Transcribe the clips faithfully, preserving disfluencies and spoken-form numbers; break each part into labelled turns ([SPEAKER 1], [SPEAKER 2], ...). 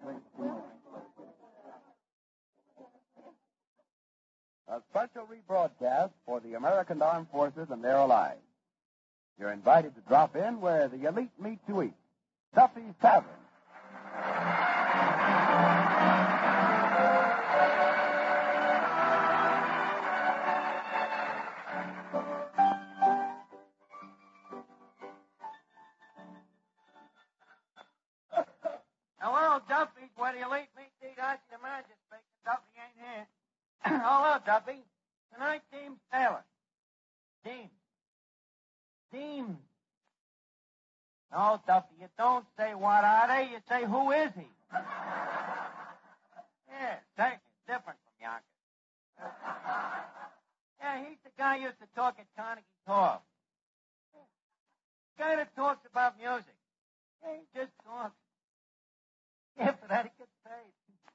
[SPEAKER 1] A special rebroadcast for the American Armed Forces and their allies. You're invited to drop in where the elite meet to eat. Duffy's Tavern.
[SPEAKER 2] Hello, Duffy's, where the elite meet to eat. Archie the manager speaking. Duffy ain't here. Hello, Duffy. Tonight, Deems Taylor. Deems. Deems. No, Duffy, you don't say what are they, you say who is he? Yeah, take it. Different from Yonkers. Yeah, he's the guy who used to talk at Carnegie Hall. Guy that talks about music. Yeah, he just talks. Yeah, for that he gets paid.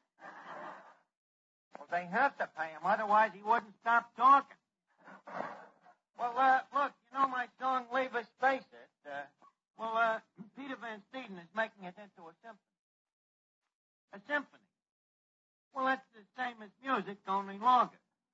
[SPEAKER 2] Well, they have to pay him, otherwise he wouldn't stop talking. Well, uh, look, you know my song, Leave Us Face It? Uh, well, uh, Peter Van Steeden is making it into a symphony. A symphony. Well, that's the same as music, only longer.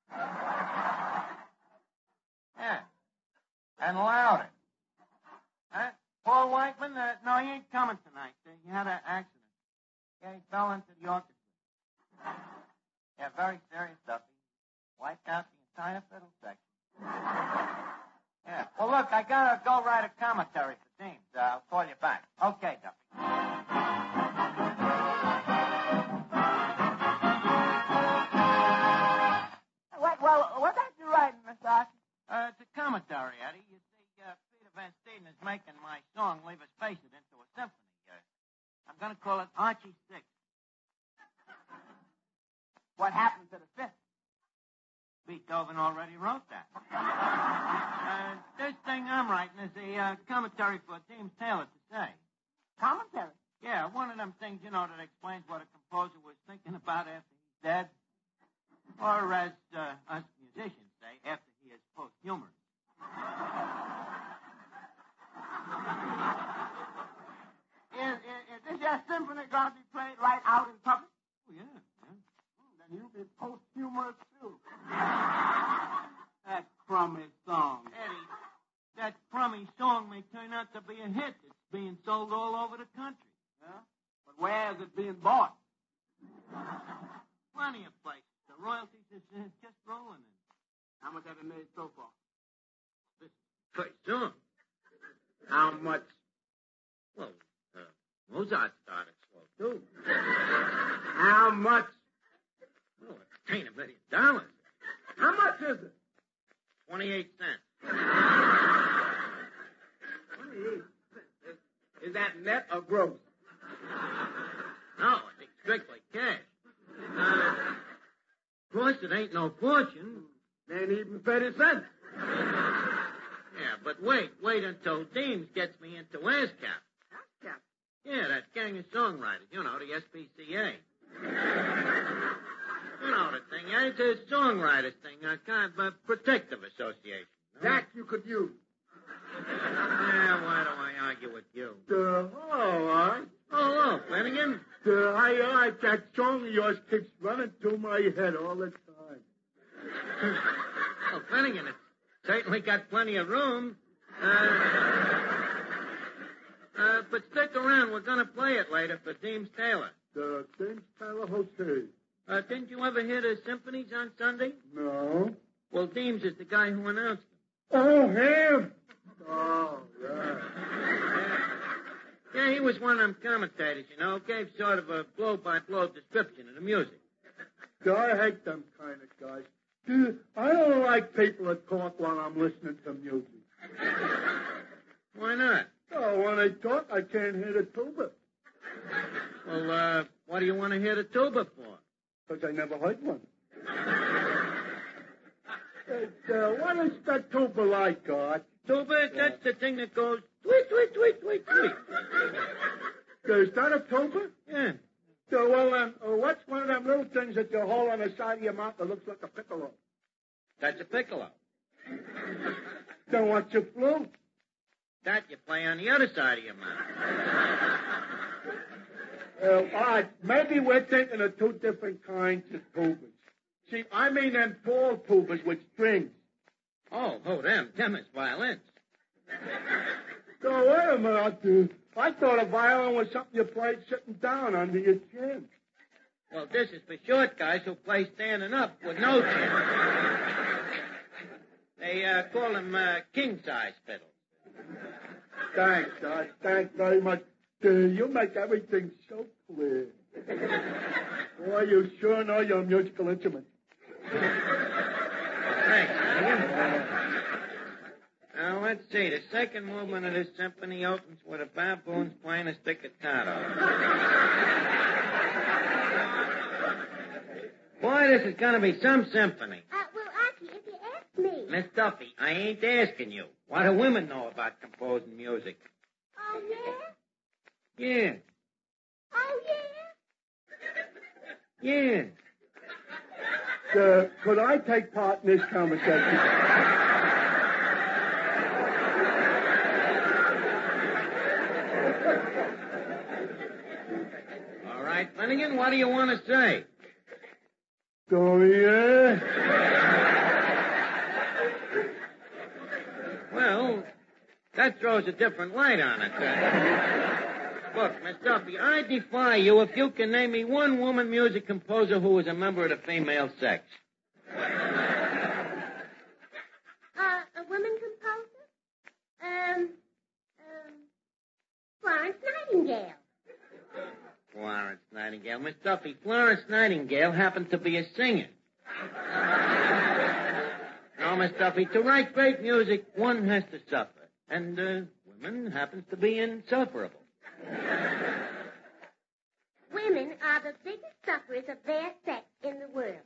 [SPEAKER 2] Yeah. And louder. Huh? Paul Whiteman, uh, no, he ain't coming tonight. Uh, he had an accident. Yeah, he fell into the orchestra. Yeah, very serious stuff. He wiped out the entire fiddle section. Yeah. Well, look, I gotta go write a commentary for Deems. Uh, I'll call you back. Okay, Duffy.
[SPEAKER 3] What, well, what's that you writing, Mister Archie?
[SPEAKER 2] Uh, it's a commentary, Eddie. You see, uh, Peter Van Steeden is making my song, Leave Us Face It, into a symphony. Uh, I'm gonna call it Archie Six.
[SPEAKER 3] What happened to the fifth?
[SPEAKER 2] Beethoven already wrote that. uh, this thing I'm writing is a uh, commentary for Deems Taylor to say.
[SPEAKER 3] Commentary?
[SPEAKER 2] Yeah, one of them things, you know, that explains what a composer was thinking about after he's dead. Or as uh, us musicians say, after he is posthumous.
[SPEAKER 3] Is, is, is this your symphony going to be played right out in public?
[SPEAKER 2] Oh, yeah, yeah.
[SPEAKER 3] Then you'll be posthumous, too.
[SPEAKER 2] That crummy song. Eddie, that crummy song may turn out to be a hit. It's being sold all over the country.
[SPEAKER 3] Yeah? But where is it being bought?
[SPEAKER 2] Plenty of places. The royalties is uh, just rolling in.
[SPEAKER 3] How much have you made so far?
[SPEAKER 2] This pretty soon.
[SPEAKER 3] How much?
[SPEAKER 2] Well, uh, Mozart started slow, too.
[SPEAKER 3] How much?
[SPEAKER 2] Oh, it ain't a million dollars.
[SPEAKER 3] How much is it?
[SPEAKER 2] Twenty-eight cents.
[SPEAKER 3] Twenty-eight cents. Is, is that net or gross?
[SPEAKER 2] No, it's strictly cash. Uh, of course, it ain't no fortune.
[SPEAKER 3] Ain't even thirty cents.
[SPEAKER 2] Yeah, but wait, wait until Deems gets me into ASCAP.
[SPEAKER 3] ASCAP?
[SPEAKER 2] Yeah, that gang of songwriters, you know, the S P C A. You know the thing, eh? It's a songwriters thing, a kind of a protective association. You know?
[SPEAKER 3] That you could use.
[SPEAKER 2] Yeah, why do I argue with you?
[SPEAKER 3] Uh, all right.
[SPEAKER 2] Oh, hello, Flanagan.
[SPEAKER 3] Uh, I like that song of yours keeps running through my head all the time.
[SPEAKER 2] Well, Flanagan, it's certainly got plenty of room. Uh, uh, but stick around. We're going to play it later for Deems Taylor.
[SPEAKER 3] The Deems Taylor Hotel.
[SPEAKER 2] Uh, didn't you ever hear the symphonies on Sunday?
[SPEAKER 3] No.
[SPEAKER 2] Well, Deems is the guy who announced them.
[SPEAKER 3] Oh, him? Oh, yeah.
[SPEAKER 2] Yeah, he was one of them commentators, you know, gave sort of a blow-by-blow description of the music.
[SPEAKER 3] I hate them kind of guys. Dude, I don't like people that talk while I'm listening to music.
[SPEAKER 2] Why not?
[SPEAKER 3] Oh, when they talk, I can't hear the tuba.
[SPEAKER 2] Well, uh, what do you want to hear the tuba for?
[SPEAKER 3] Because I never heard one. It, uh, what is that tuba like, God?
[SPEAKER 2] Tuba, that's the thing that goes tweet, tweet, tweet, tweet, tweet.
[SPEAKER 3] Is that a tuba?
[SPEAKER 2] Yeah.
[SPEAKER 3] So, well, um, uh, what's one of them little things that you hold on the side of your mouth that looks like a piccolo?
[SPEAKER 2] That's a piccolo.
[SPEAKER 3] So what's a flute?
[SPEAKER 2] That you play on the other side of your mouth.
[SPEAKER 3] Uh, all right, maybe we're thinking of two different kinds of tubas. See, I mean them tall tubas with strings.
[SPEAKER 2] Oh, oh, them. Them is violins.
[SPEAKER 3] So wait a minute. Uh, I thought a violin was something you played sitting down under your chin.
[SPEAKER 2] Well, this is for short guys who play standing up with no chin. They uh, call them uh, king-size fiddles.
[SPEAKER 3] Thanks, Doc. Thanks very much. Uh, you make everything so clear. Boy, you sure know your musical instrument.
[SPEAKER 2] Thanks, Ian. Now, let's see. The second movement of this symphony opens with a baboon's playing a staccato. Boy, this is going to be some symphony.
[SPEAKER 4] Uh, well, Archie, if you ask me.
[SPEAKER 2] Miss Duffy, I ain't asking you. What do women know about composing music?
[SPEAKER 4] Oh, yeah?
[SPEAKER 2] Yeah.
[SPEAKER 4] Oh, yeah?
[SPEAKER 2] Yeah.
[SPEAKER 3] Uh, could I take part in this conversation?
[SPEAKER 2] All right, Finnegan, what do you want to say?
[SPEAKER 3] So, yeah?
[SPEAKER 2] Well, that throws a different light on it. Uh, look, Miss Duffy, I defy you if you can name me one woman music composer who was a member of the female sex.
[SPEAKER 4] Uh, a woman composer? Um, um, Florence Nightingale.
[SPEAKER 2] Florence Nightingale. Miss Duffy, Florence Nightingale happened to be a singer. No, Miss Duffy, to write great music, one has to suffer. And, uh, women happens to be insufferable.
[SPEAKER 4] Women are the biggest sufferers of their sex in the world.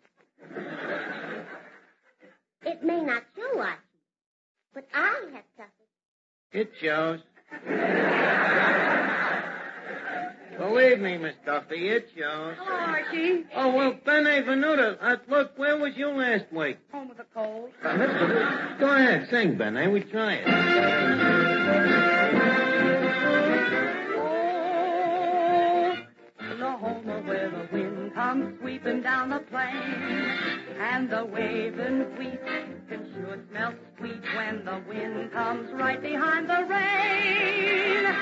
[SPEAKER 4] It may not show, Archie, but I have suffered.
[SPEAKER 2] It shows. Believe me, Miss Duffy, it shows.
[SPEAKER 5] Hello, Archie.
[SPEAKER 2] Oh, well, Bene Venuta, uh, look, where was you last week?
[SPEAKER 5] Home with a cold.
[SPEAKER 2] Go ahead, sing, Bene. We try it.
[SPEAKER 5] Oklahoma, where the wind comes sweeping down the plain, and the waving wheat can sure smell sweet when the wind comes right behind the rain.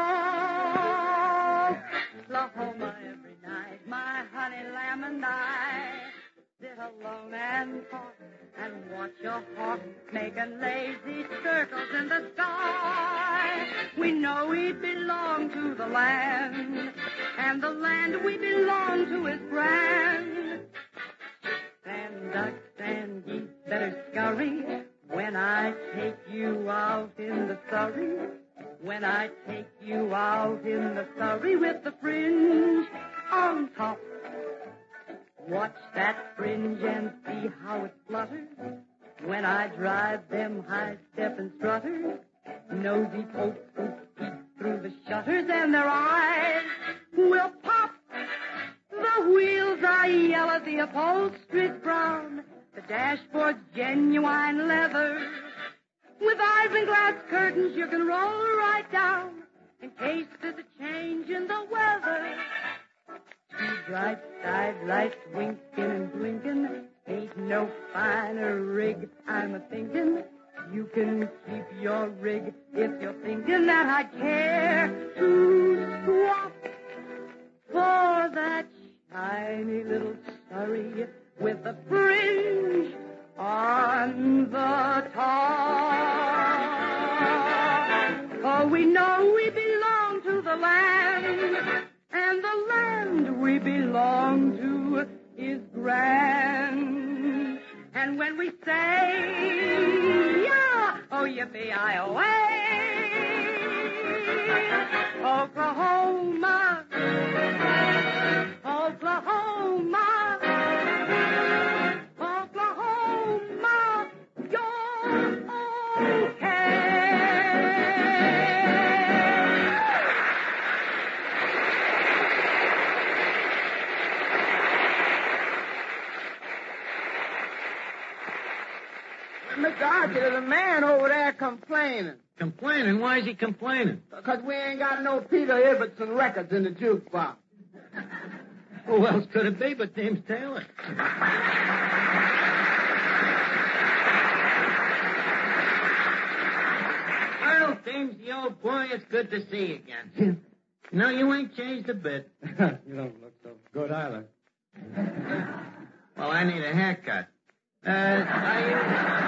[SPEAKER 5] Oh, Oklahoma, every night, my honey lamb and I sit alone and talk and watch your hawk making lazy circles in the sky. We know we belong to the land, and the land we belong to is grand. And ducks and geese better scurry when I take you out in the Surrey. When I take you out in the Surrey with the fringe on top. Watch that fringe and see how it flutters when I drive them high-stepping strutters. Nosy folks who peek through the shutters and their eyes will pop. The wheels are yellow, the upholstery's brown, the dashboard's genuine leather. With isinglass curtains you can roll right down in case there's a change in the weather. Two bright side lights winking and blinking, ain't no finer rig, I'm a-thinking. You can keep your rig if you're thinking that I'd care to swap for that shiny little Surrey with a fringe on the top. Oh, we know we belong to the land, and the land we belong to is grand. And when we say, yeah, oh, yippee-I-O-A, Oklahoma, Oklahoma, Oklahoma, you're okay.
[SPEAKER 6] Mister Archie, there's a man over there complaining.
[SPEAKER 2] Complaining? Why is he complaining?
[SPEAKER 6] Because we ain't got no Peter Ibbotson records in the jukebox.
[SPEAKER 2] Who else could it be but James Taylor? Well, James, the old boy, it's good to see you again. No, you ain't changed a bit.
[SPEAKER 7] You don't look so good either.
[SPEAKER 2] Well, I need a haircut. Uh, are you,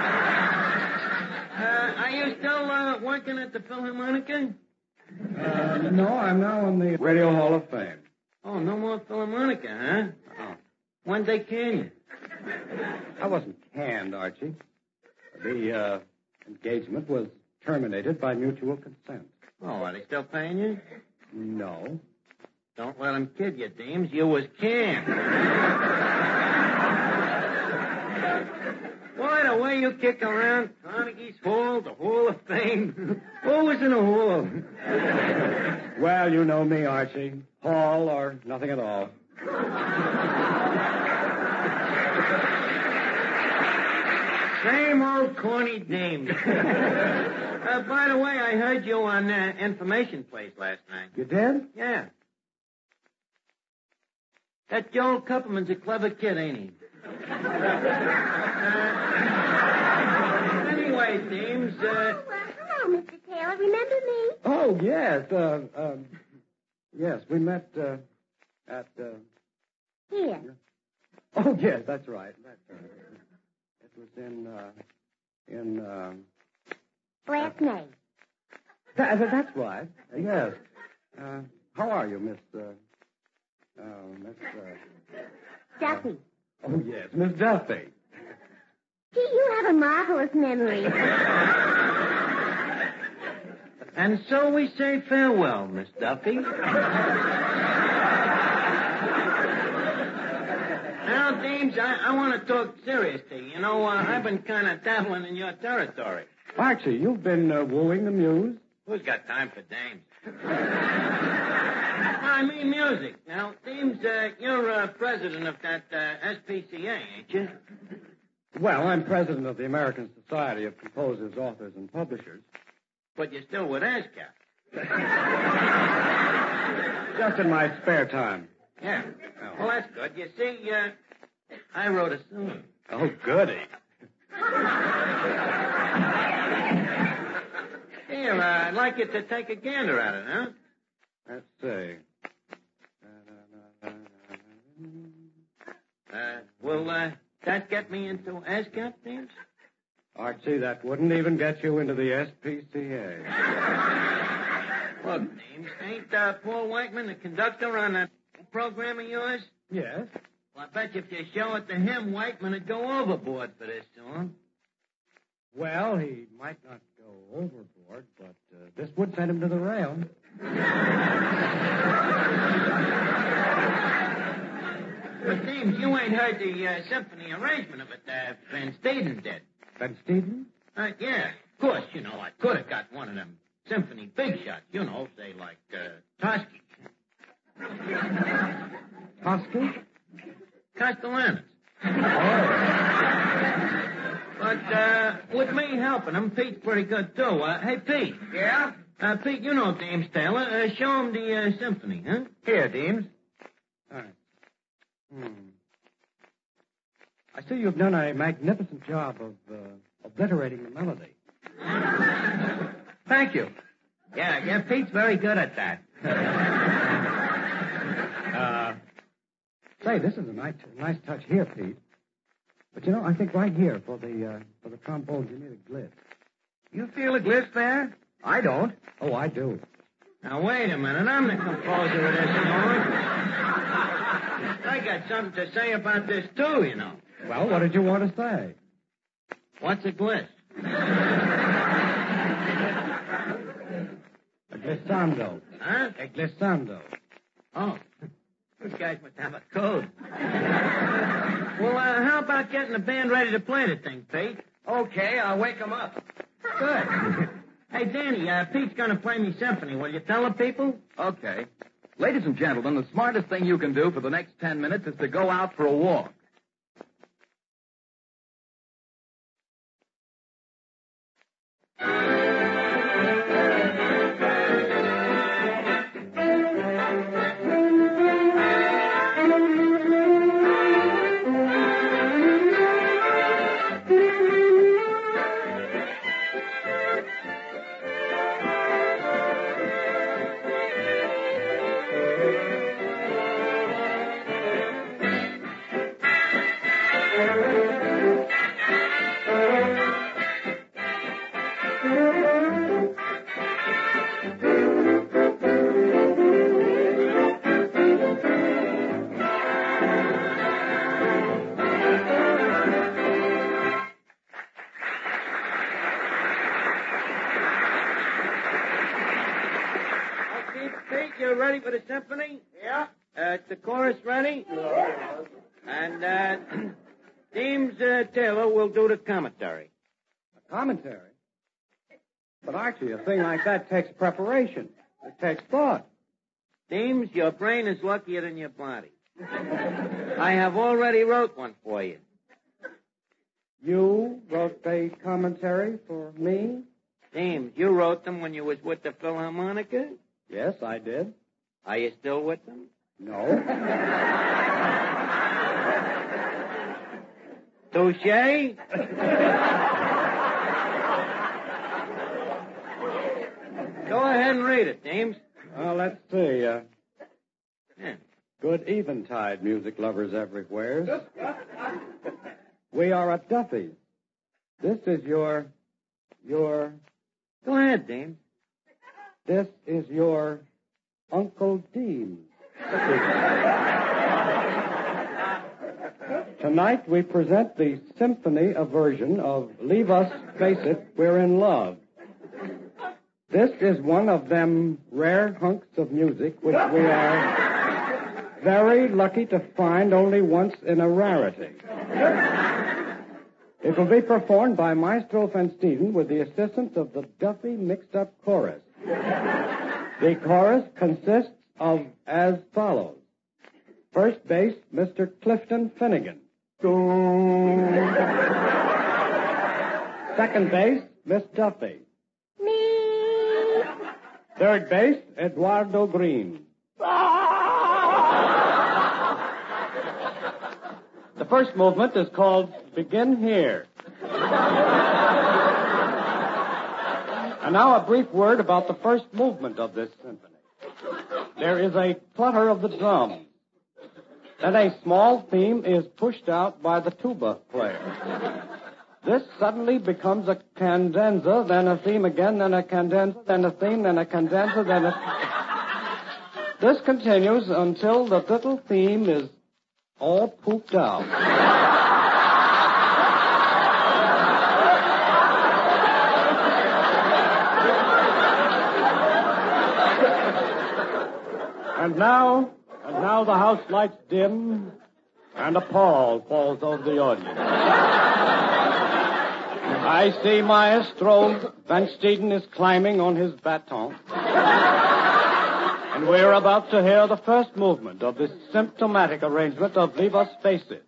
[SPEAKER 2] uh, are you still uh, working at the Philharmonica?
[SPEAKER 7] Uh, no, I'm now in the Radio Hall of Fame.
[SPEAKER 2] Oh, no more Philharmonica, huh?
[SPEAKER 7] Oh.
[SPEAKER 2] When'd they can you?
[SPEAKER 7] I wasn't canned, Archie. The uh, engagement was terminated by mutual consent.
[SPEAKER 2] Oh, are they still paying you?
[SPEAKER 7] No.
[SPEAKER 2] Don't let them kid you, Deems. You was canned. Boy, the way you kick around Carnegie's Hall, the Hall of Fame. Who was in the hall?
[SPEAKER 7] Well, you know me, Archie. Hall or nothing at all.
[SPEAKER 2] Same old corny Deems. uh, by the way, I heard you on uh, Information Place last night.
[SPEAKER 7] You did?
[SPEAKER 2] Yeah. That Joel Kupperman's a clever kid, ain't he? uh, anyway, Deems, uh...
[SPEAKER 4] Oh, well, hello, Mister Taylor. Remember me?
[SPEAKER 7] Oh, yes. Uh, um, yes, we met uh, at... Uh...
[SPEAKER 4] Here.
[SPEAKER 7] Oh, yes, that's right. That's right. It was in... Uh, in... Uh...
[SPEAKER 4] Last May.
[SPEAKER 7] That, that's right. Yes. Uh, how are you, Miss... Uh... Oh, Miss... Uh...
[SPEAKER 4] Duffy.
[SPEAKER 7] Oh, yes, Miss Duffy.
[SPEAKER 4] Gee, you have a marvelous memory.
[SPEAKER 2] And so we say farewell, Miss Duffy. Now, Deems, I, I want to talk serious to you. You know, uh, I've been kind of dabbling in your territory.
[SPEAKER 7] Archie, you've been uh, wooing the muse?
[SPEAKER 2] Who's got time for dames? I mean music. Now, Deems, uh, you're uh, president of that uh, S P C A, ain't you?
[SPEAKER 7] Well, I'm president of the American Society of Composers, Authors, and Publishers.
[SPEAKER 2] But you're still with ASCAP.
[SPEAKER 7] Just in my spare time.
[SPEAKER 2] Yeah. Oh. Well, that's good. You see, uh, I wrote a song.
[SPEAKER 7] Oh, goody.
[SPEAKER 2] Here, uh, I'd like you to take a gander at it, huh?
[SPEAKER 7] Let's see.
[SPEAKER 2] Uh, will uh, that get me into ASCAP, Deems?
[SPEAKER 7] Archie, that wouldn't even get you into the S P C A.
[SPEAKER 2] Look, Deems, ain't uh, Paul Whiteman the conductor on that program of yours?
[SPEAKER 7] Yes.
[SPEAKER 2] Well, I bet you if you show it to him, Whiteman would go overboard for this song.
[SPEAKER 7] Well, he might not go overboard, but uh, this would send him to the rail.
[SPEAKER 2] But, Deems, you ain't heard the uh, symphony arrangement of it uh, Van Staden did.
[SPEAKER 7] Van Staden?
[SPEAKER 2] Uh, yeah. Of course, you know, I could have got one of them symphony big shots, you know, say like uh, Toschi.
[SPEAKER 7] Toschi?
[SPEAKER 2] Castellanos. But uh, with me helping him, Pete's pretty good, too. Uh, hey, Pete.
[SPEAKER 6] Yeah?
[SPEAKER 2] Uh, Pete, you know Deems Taylor. Uh, show him the uh, symphony, huh?
[SPEAKER 6] Here, Deems.
[SPEAKER 7] All right. Hmm. I see you've done a magnificent job of uh, obliterating the melody.
[SPEAKER 2] Thank you. Yeah, yeah, Pete's very good at that.
[SPEAKER 7] uh, say, this is a nice, nice touch here, Pete. But you know, I think right here for the uh, for the trombones you need a glitch.
[SPEAKER 6] You feel a glitch there? I don't.
[SPEAKER 7] Oh, I do.
[SPEAKER 2] Now wait a minute, I'm the composer of this song. I got something to say about this too, you know.
[SPEAKER 7] Well, what did you want to say?
[SPEAKER 2] What's a glitch?
[SPEAKER 7] A glissando.
[SPEAKER 2] Huh?
[SPEAKER 7] A glissando.
[SPEAKER 2] Oh. Those guys must have a code. Well, uh, how about getting the band ready to play the thing, Pete?
[SPEAKER 6] Okay, I'll wake them up.
[SPEAKER 2] Good. Hey, Danny, uh, Pete's going to play me symphony. Will you tell the people?
[SPEAKER 8] Okay. Ladies and gentlemen, the smartest thing you can do for the next ten minutes is to go out for a walk.
[SPEAKER 2] uh, ready for the symphony?
[SPEAKER 6] Yeah.
[SPEAKER 2] Uh, is the chorus ready? And uh, Deems uh, Taylor will do the commentary.
[SPEAKER 7] A commentary? But, Archie, a thing like that takes preparation. It takes thought.
[SPEAKER 2] Deems, your brain is luckier than your body. I have already wrote one for you.
[SPEAKER 7] You wrote a commentary for me?
[SPEAKER 2] Deems, you wrote them when you was with the Philharmonica?
[SPEAKER 7] Yes, I did.
[SPEAKER 2] Are you still with them?
[SPEAKER 7] No.
[SPEAKER 2] Touche? Go ahead and read it, Deems.
[SPEAKER 7] Well, let's see. Uh,
[SPEAKER 2] Yeah.
[SPEAKER 7] good eventide, music lovers everywhere. We are at Duffy's. This is your, your,
[SPEAKER 2] Go ahead, Deems.
[SPEAKER 7] this is your Uncle Dean. Tonight we present the symphony a version of Leave Us Face It, We're in Love. This is one of them rare hunks of music which we are very lucky to find only once in a rarity. It will be performed by Maestro Van Steeden with the assistance of the Duffy Mixed Up Chorus. The chorus consists of as follows. First bass, Mister Clifton Finnegan. Second bass, Miss Duffy.
[SPEAKER 4] Me.
[SPEAKER 7] Third base, Eduardo Green. The first movement is called Begin Here. And now a brief word about the first movement of this symphony. There is a flutter of the drums. Then a small theme is pushed out by the tuba player. This suddenly becomes a cadenza, then a theme again, then a cadenza, then a theme, then a cadenza, then a... This continues until the little theme is all pooped out. And now, and now the house lights dim, and a pall falls over the audience. I see Maestro Van Steeden is climbing on his baton. And we're about to hear the first movement of this symptomatic arrangement of Leave Us Face It.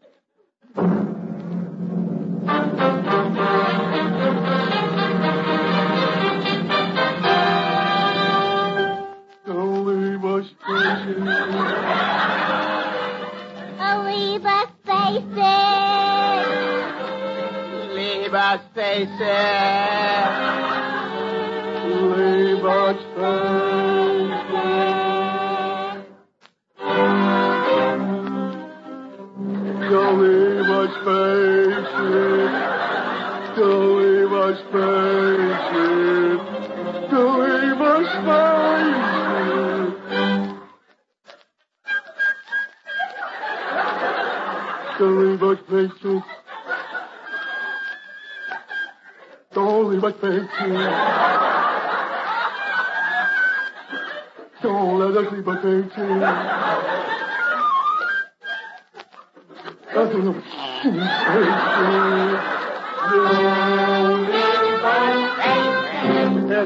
[SPEAKER 3] Don't leave us face it.
[SPEAKER 4] Oh, leave us face it.
[SPEAKER 6] Leave us face it.
[SPEAKER 3] Leave us face it. Don't leave us face it. Don't leave us face it. Don't leave us face it. Don't leave us face it. Don't leave us face it. Don't let us leave us face it. Don't leave us face it.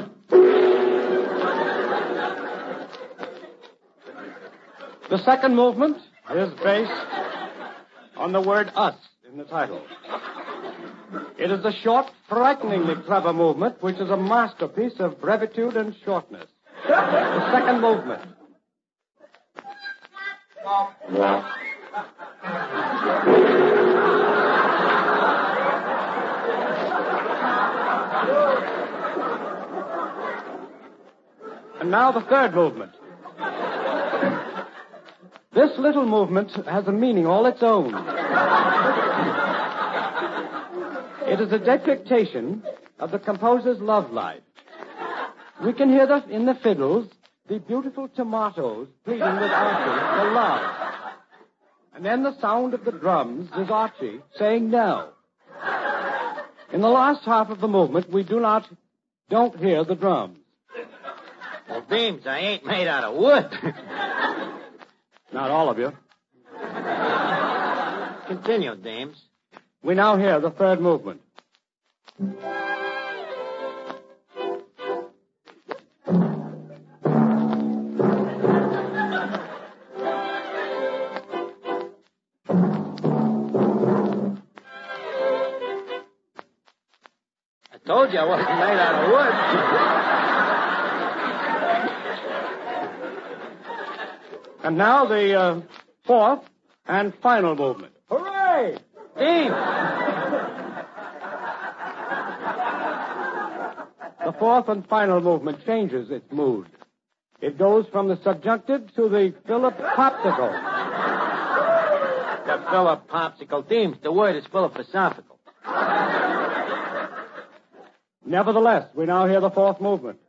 [SPEAKER 7] The second movement is based on the word us in the title. It is a short, frighteningly clever movement, which is a masterpiece of brevitude and shortness. The second movement. And now the third movement. This little movement has a meaning all its own. It is a depictation of the composer's love life. We can hear the, in the fiddles the beautiful tomatoes pleading with Archie for love. And then the sound of the drums is Archie saying no. In the last half of the movement, we do not, don't hear the drums.
[SPEAKER 2] Well, Deems, I ain't made out of wood.
[SPEAKER 7] Not all of you.
[SPEAKER 2] Continue, Deems.
[SPEAKER 7] We now hear the third movement.
[SPEAKER 2] I told you I wasn't made out of wood.
[SPEAKER 7] And now the uh, fourth and final movement.
[SPEAKER 2] Hooray! Deems!
[SPEAKER 7] The fourth and final movement changes its mood. It goes from the subjunctive to the Philip Popsicle.
[SPEAKER 2] The Philip Popsicle. Deems, the word is philosophical.
[SPEAKER 7] Nevertheless, we now hear the fourth movement.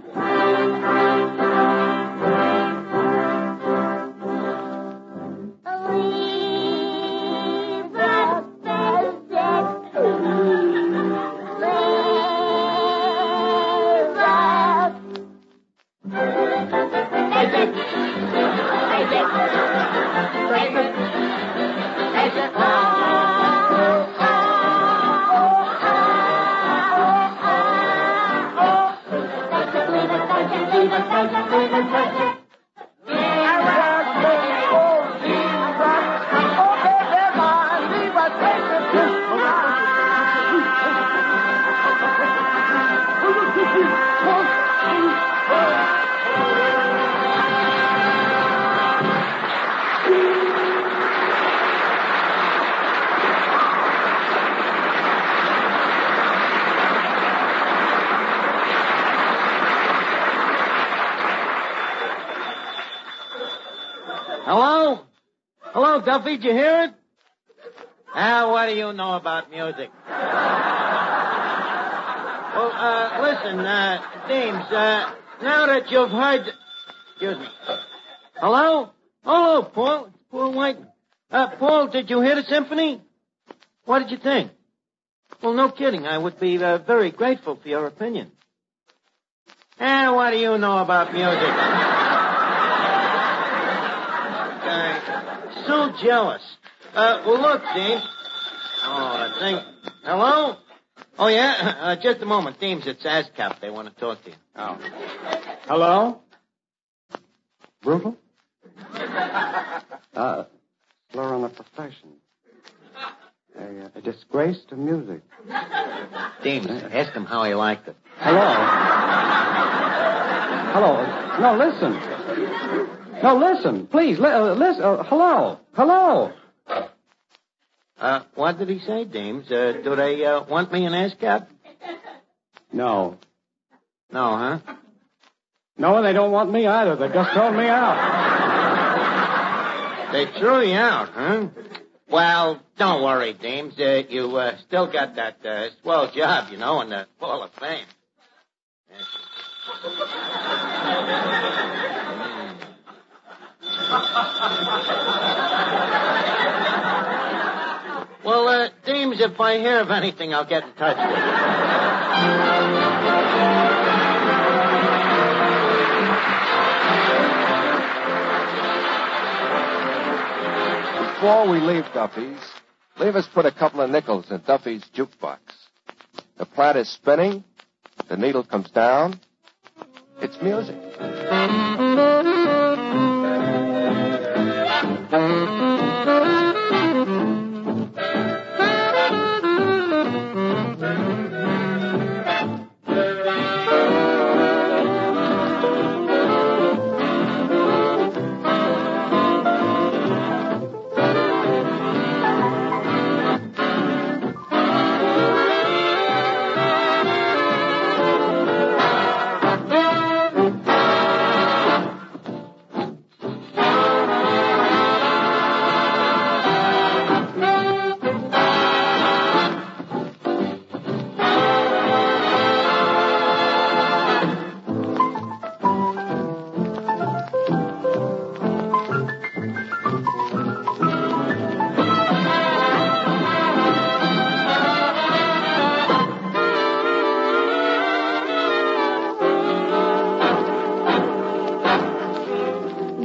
[SPEAKER 2] Hello? Hello, Duffy, did you hear it? Ah, what do you know about music? Well, uh, listen, uh, Deems, uh, now that you've heard... Excuse me. Hello? Hello, Paul. It's Paul Whiteman. Uh, Paul, did you hear the symphony? What did you think? Well, no kidding. I would be uh, very grateful for your opinion. Ah, what do you know about music? Uh, so jealous. Uh, well, look, Deems. Oh, I think... Hello? Oh, yeah? Uh, just a moment, Deems. It's ASCAP. They want to talk to you.
[SPEAKER 7] Oh. Hello? Brutal? Uh, slur on the profession. A, uh, a disgrace to music.
[SPEAKER 2] Deems, ask him how he liked it.
[SPEAKER 7] Hello? Hello? No, listen. No, listen. Please, li- uh, listen. Uh, hello? Hello?
[SPEAKER 2] Uh, what did he say, Deems? Uh, do they uh, want me in ASCAP?
[SPEAKER 7] No.
[SPEAKER 2] No, huh?
[SPEAKER 7] No, they don't want me either. They just thrown me out.
[SPEAKER 2] They threw you out, huh? Well, don't worry, Deems. Uh, you uh, still got that uh, swell job, you know, in the Hall of Fame. Yeah. Well, uh, Deems, if I hear of anything, I'll get in touch with you.
[SPEAKER 9] Before we leave Duffy's, leave us put a couple of nickels in Duffy's jukebox. The plat is spinning. The needle comes down. It's music.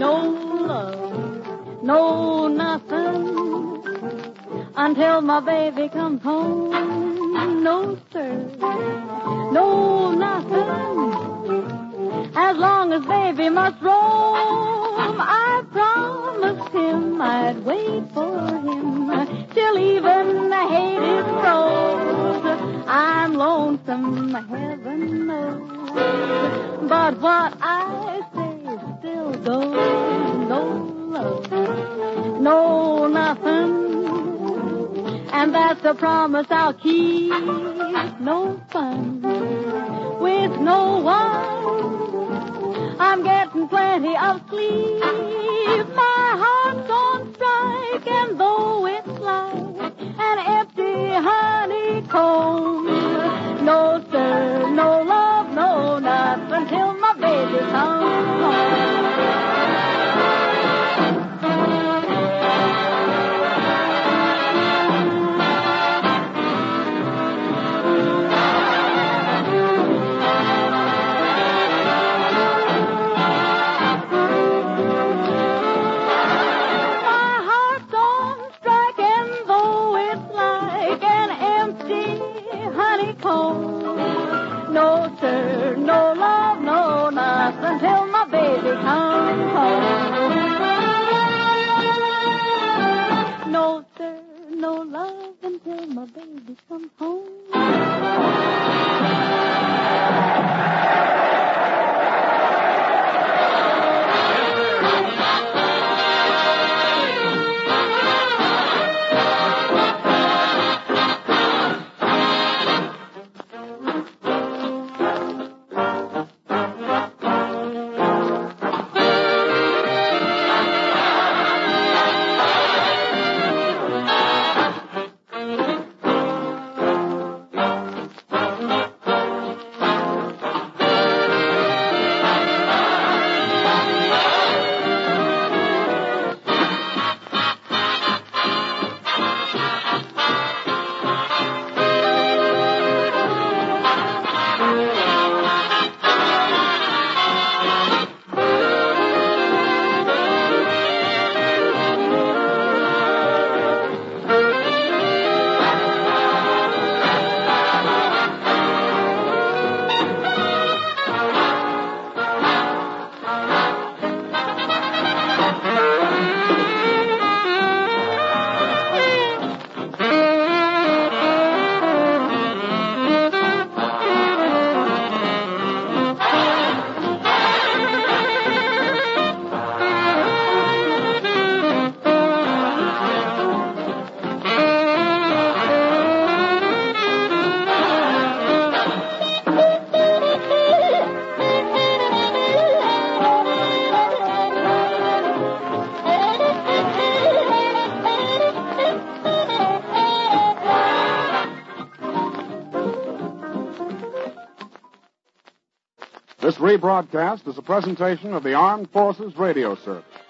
[SPEAKER 5] no love, no nothing, until my baby comes home. No, sir, no nothing, as long as baby must roam. I promised him I'd wait for him till even the hated rose. I'm lonesome, heaven knows, but what I say still goes. No love, no nothing, and that's a promise I'll keep. No fun with no one, I'm getting plenty of sleep. My heart's on strike, and though it's like an empty honeycomb, no, sir, no love, no nothing, till my baby comes home. No, sir, no love, no nothing, till my baby comes home. No, sir, no love until my baby comes home.
[SPEAKER 10] This rebroadcast is a presentation of the Armed Forces Radio Service.